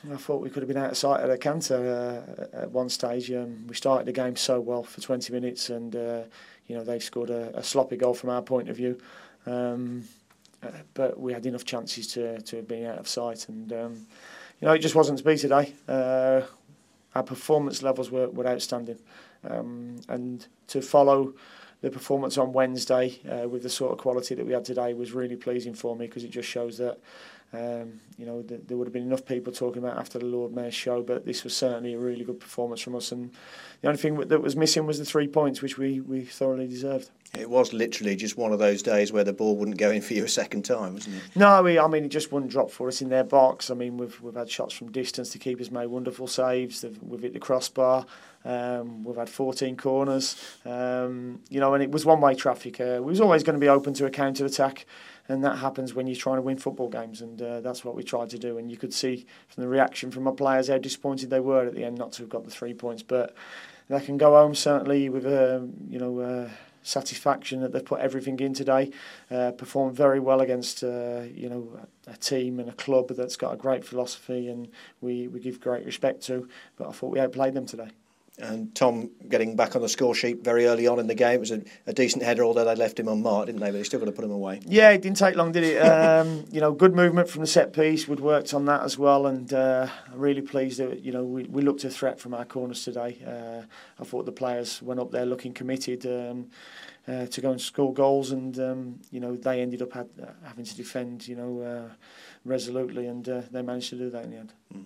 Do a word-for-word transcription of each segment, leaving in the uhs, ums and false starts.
I thought we could have been out of sight at a canter uh, at one stage. Um, we started the game so well for twenty minutes, and uh, you know they scored a, a sloppy goal from our point of view. Um, uh, but we had enough chances to to have been out of sight, and um, you know it just wasn't to be today. Uh, our performance levels were, were outstanding, um, and to follow the performance on Wednesday uh, with the sort of quality that we had today was really pleasing for me, because it just shows that. Um, you know, th- there would have been enough people talking about after the Lord Mayor's show, but this was certainly a really good performance from us. And the only thing that was missing was the three points, which we, we thoroughly deserved. It was literally just one of those days where the ball wouldn't go in for you a second time, wasn't it? No, we, I mean, it just wouldn't drop for us in their box. I mean, we've we've had shots from distance. The keeper's made wonderful saves. We've hit the crossbar. Um, we've had fourteen corners. Um, you know, and it was one-way traffic. Uh, we was always going to be open to a counter-attack. And that happens when you're trying to win football games, and uh, that's what we tried to do. And you could see from the reaction from our players how disappointed they were at the end not to have got the three points. But they can go home certainly with a you know uh, satisfaction that they've put everything in today. Uh, performed very well against uh, you know a team and a club that's got a great philosophy, and we, we give great respect to. But I thought we outplayed them today. And Tom getting back on the score sheet very early on in the game. It was a, a decent header, although they left him unmarked, didn't they? But they still got to put him away. Yeah, it didn't take long, did it? Um, you know, good movement from the set piece. We'd worked on that as well, and uh, I'm really pleased that you know we, we looked a threat from our corners today. Uh, I thought the players went up there looking committed um, uh, to go and score goals, and um, you know they ended up had, uh, having to defend, you know, uh, resolutely, and uh, they managed to do that in the end. Mm.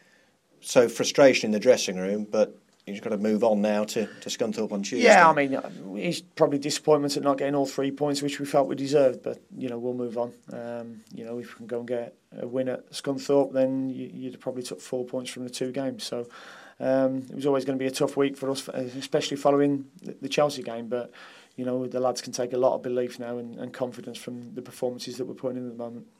So frustration in the dressing room, but you've got to move on now to, to Scunthorpe on Tuesday. Yeah, I mean, it's probably disappointment at not getting all three points, which we felt we deserved. But you know, we'll move on. Um, you know, if we can go and get a win at Scunthorpe, then you, you'd probably took four points from the two games. So um, it was always going to be a tough week for us, especially following the Chelsea game. But you know, the lads can take a lot of belief now and, and confidence from the performances that we're putting in at the moment.